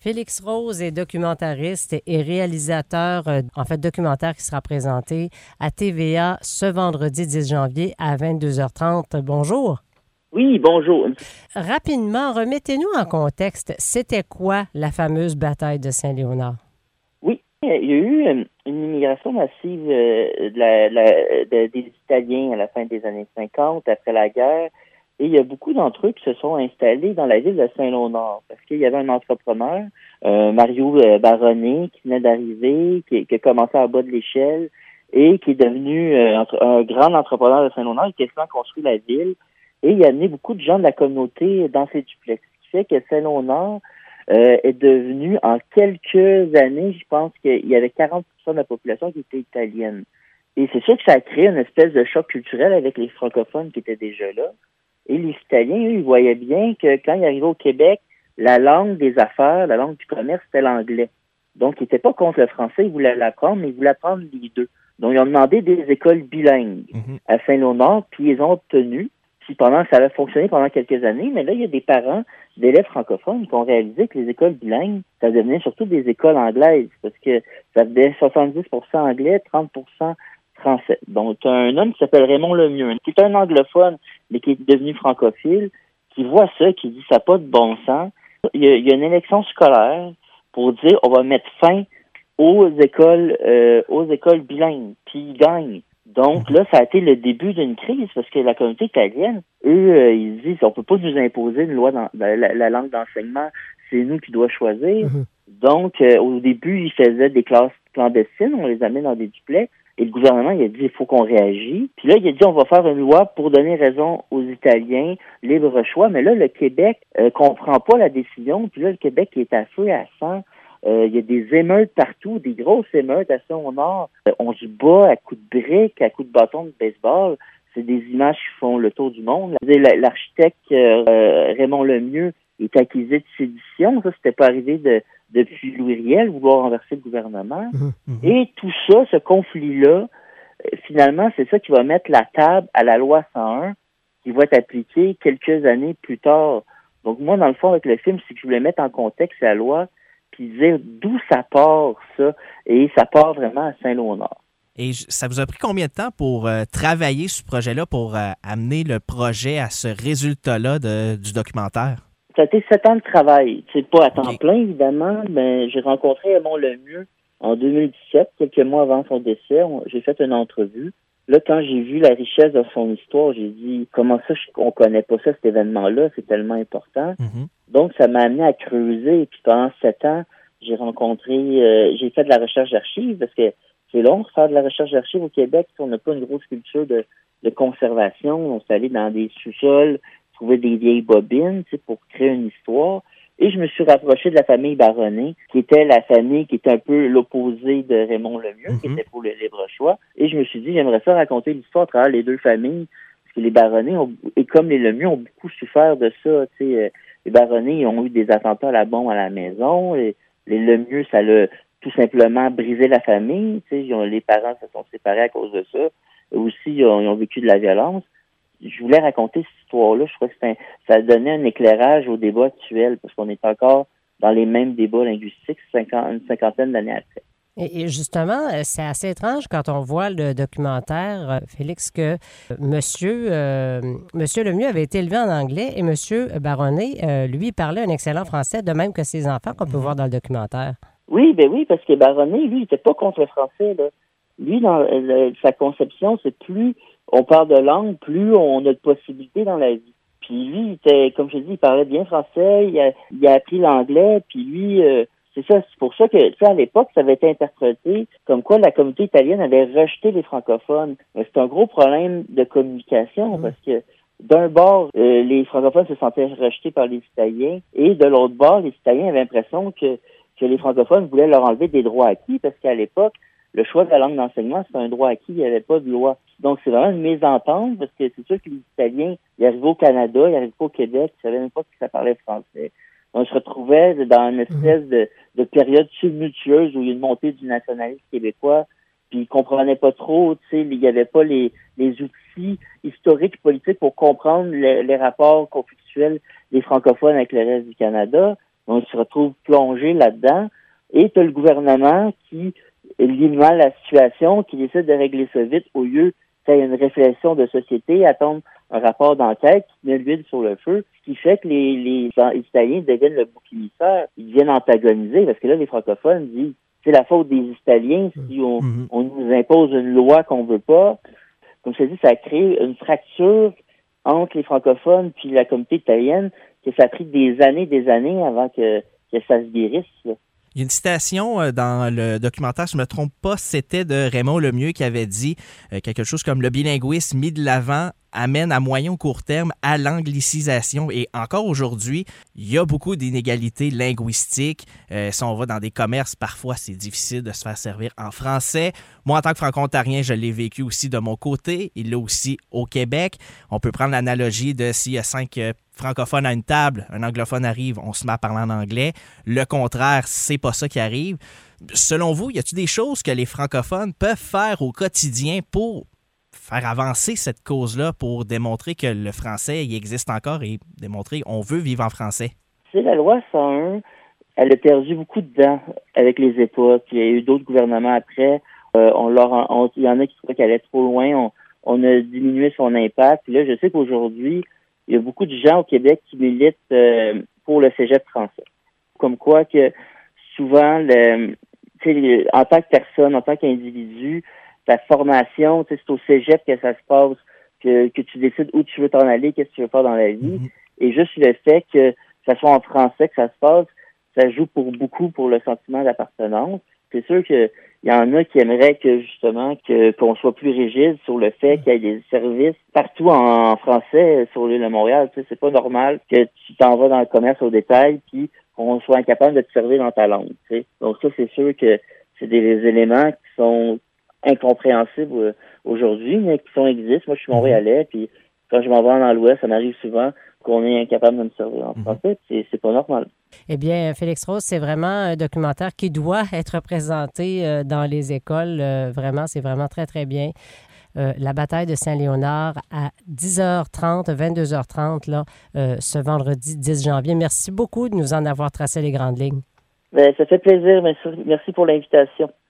Félix Rose est documentariste et réalisateur, documentaire qui sera présenté à TVA ce vendredi 10 janvier à 22h30. Bonjour. Oui, bonjour. Rapidement, remettez-nous en contexte, c'était quoi la fameuse bataille de Saint-Léonard? Oui, il y a eu une immigration massive des Italiens à la fin des années 50, après la guerre, et il y a beaucoup d'entre eux qui se sont installés dans la ville de Saint-Léonard, parce qu'il y avait un entrepreneur, Mario Baronnet, qui venait d'arriver, qui a commencé à bas de l'échelle, et qui est devenu un grand entrepreneur de Saint-Léonard, qui a quasiment construit la ville, et il a amené beaucoup de gens de la communauté dans ses duplex, ce qui fait que Saint-Léonard est devenu, en quelques années, je pense qu'il y avait 40% de la population qui était italienne. Et c'est sûr que ça a créé une espèce de choc culturel avec les francophones qui étaient déjà là. Et les Italiens, eux, ils voyaient bien que quand ils arrivaient au Québec, la langue des affaires, la langue du commerce, c'était l'anglais. Donc, ils n'étaient pas contre le français, ils voulaient l'apprendre, mais ils voulaient apprendre les deux. Donc, ils ont demandé des écoles bilingues à Saint-Léonard, puis ils ont obtenu. Puis ça avait fonctionné pendant quelques années, mais là, il y a des parents d'élèves francophones qui ont réalisé que les écoles bilingues, ça devenait surtout des écoles anglaises, parce que ça faisait 70% anglais, 30% français. Donc, tu as un homme qui s'appelle Raymond Lemieux, qui est un anglophone, mais qui est devenu francophile, qui voit ça, qui dit ça n'a pas de bon sens. Il y a une élection scolaire pour dire on va mettre fin aux écoles bilingues, puis ils gagnent. Donc là, ça a été le début d'une crise parce que la communauté italienne, eux, ils disent on peut pas nous imposer une loi dans la langue d'enseignement, c'est nous qui doit choisir. Donc, au début, ils faisaient des classes clandestines, on les amenait dans des duplex. Et le gouvernement, il a dit, il faut qu'on réagisse. Puis là, il a dit, on va faire une loi pour donner raison aux Italiens, libre choix. Mais là, le Québec comprend pas la décision. Puis là, le Québec est à feu et à sang. Il y a des émeutes partout, des grosses émeutes à Saint-Léonard. On se bat à coups de briques, à coups de bâton de baseball. C'est des images qui font le tour du monde. L'architecte Raymond Lemieux est accusé de sédition. Ça, c'était pas arrivé depuis Louis Riel, vouloir renverser le gouvernement. Et tout ça, ce conflit-là, finalement, c'est ça qui va mettre la table à la loi 101 qui va être appliquée quelques années plus tard. Donc, moi, dans le fond, avec le film, c'est que je voulais mettre en contexte la loi puis dire d'où ça part, ça. Et ça part vraiment à Saint-Léonard. Et ça vous a pris combien de temps pour travailler sur ce projet-là, pour amener le projet à ce résultat-là du documentaire? Ça a été 7 ans de travail. C'est pas à temps plein, évidemment, mais j'ai rencontré Raymond Lemieux en 2017, quelques mois avant son décès. J'ai fait une entrevue. Là, quand j'ai vu la richesse de son histoire, j'ai dit, comment ça, on connaît pas ça, cet événement-là, c'est tellement important. Donc, ça m'a amené à creuser. Et puis, pendant 7 ans, j'ai fait de la recherche d'archives, parce que c'est long de faire de la recherche d'archives au Québec, si on n'a pas une grosse culture de conservation. On s'est allé dans des sous-sols, trouver des vieilles bobines, pour créer une histoire. Et je me suis rapproché de la famille Baronnet, qui était la famille qui était un peu l'opposé de Raymond Lemieux, qui était pour le libre choix. Et je me suis dit, j'aimerais ça raconter l'histoire à travers les deux familles, parce que les Baronnet, et comme les Lemieux, ont beaucoup souffert de ça. Les Baronnet, ils ont eu des attentats à la bombe à la maison. Et les Lemieux, ça l'a tout simplement brisé la famille. Les parents se sont séparés à cause de ça. Et aussi, ils ont vécu de la violence. Je voulais raconter cette histoire-là. Je crois que ça donnait un éclairage au débat actuel, parce qu'on est encore dans les mêmes débats linguistiques une cinquantaine d'années après. Et justement, c'est assez étrange quand on voit le documentaire, Félix, que Monsieur Lemieux avait été élevé en anglais et Monsieur Baronnet, lui, parlait un excellent français, de même que ses enfants qu'on peut voir dans le documentaire. Oui, parce que Baronnet, lui, il n'était pas contre le français, là. Lui, dans sa conception, c'est plus on parle de langue, plus on a de possibilités dans la vie. Puis lui, il était, comme je dis, il parlait bien français, il a appris l'anglais, puis lui, c'est ça, c'est pour ça que, à l'époque, ça avait été interprété comme quoi la communauté italienne avait rejeté les francophones. Mais c'est un gros problème de communication, parce que d'un bord, les francophones se sentaient rejetés par les Italiens, et de l'autre bord, les Italiens avaient l'impression que les francophones voulaient leur enlever des droits acquis, parce qu'à l'époque, le choix de la langue d'enseignement, c'était un droit acquis, il n'y avait pas de loi. Donc, c'est vraiment une mésentente, parce que c'est sûr que les Italiens, ils arrivaient au Canada, ils arrivaient pas au Québec, ils savaient même pas que ça parlait français. On se retrouvait dans une espèce de période tumultueuse où il y a une montée du nationalisme québécois, puis ils comprenaient pas trop, il n'y avait pas les outils historiques et politiques pour comprendre les rapports conflictuels des francophones avec le reste du Canada. Donc, ils se retrouvent plongés là-dedans. Et tu as le gouvernement qui lit mal la situation, qui décide de régler ça vite au lieu qu'il y ait une réflexion de société, attendre un rapport d'enquête qui met l'huile sur le feu, ce qui fait que les Italiens deviennent le bouc émissaire. Ils viennent antagoniser, parce que là, les francophones disent c'est la faute des Italiens si on nous impose une loi qu'on veut pas. Comme je te dis, ça a créé une fracture entre les francophones puis la communauté italienne, que ça a pris des années avant que ça se guérisse, là. Il y a une citation dans le documentaire, si je ne me trompe pas, c'était de Raymond Lemieux qui avait dit quelque chose comme « Le bilinguisme mis de l'avant amène à moyen ou court terme à l'anglicisation ». Et encore aujourd'hui, il y a beaucoup d'inégalités linguistiques. Si on va dans des commerces, parfois, c'est difficile de se faire servir en français. Moi, en tant que franco-ontarien, je l'ai vécu aussi de mon côté. Il l'a aussi au Québec. On peut prendre l'analogie de s'il y a 5 francophones à une table, un anglophone arrive, on se met à parler en anglais. Le contraire, c'est pas ça qui arrive. Selon vous, y a-t-il des choses que les francophones peuvent faire au quotidien pour faire avancer cette cause-là, pour démontrer que le français, il existe encore et démontrer qu'on veut vivre en français? C'est la loi 101, elle a perdu beaucoup de dents avec les États, puis il y a eu d'autres gouvernements après. Il y en a qui trouvaient qu'elle allait trop loin, on a diminué son impact. Puis là, je sais qu'aujourd'hui, il y a beaucoup de gens au Québec qui militent pour le cégep français. Comme quoi que souvent, en tant que personne, en tant qu'individu, ta formation, c'est au cégep que ça se passe, que tu décides où tu veux t'en aller, qu'est-ce que tu veux faire dans la vie. Et juste le fait que ça soit en français que ça se passe, ça joue pour le sentiment d'appartenance. C'est sûr que il y en a qui aimeraient que justement qu'on soit plus rigide sur le fait qu'il y ait des services partout en français sur l'île de Montréal. Tu sais, c'est pas normal que tu t'en vas dans le commerce au détail puis qu'on soit incapable de te servir dans ta langue. Tu sais. Donc ça, c'est sûr que c'est des éléments qui sont incompréhensibles aujourd'hui, mais qui existent. Moi, je suis montréalais, puis quand je m'en vais dans l'Ouest, ça m'arrive souvent qu'on est incapable de me servir en français. C'est pas normal. Eh bien, Félix Rose, c'est vraiment un documentaire qui doit être présenté dans les écoles. Vraiment, c'est vraiment très, très bien. La bataille de Saint-Léonard à 10h30, 22h30, là, ce vendredi 10 janvier. Merci beaucoup de nous en avoir tracé les grandes lignes. Bien, ça fait plaisir. Merci pour l'invitation.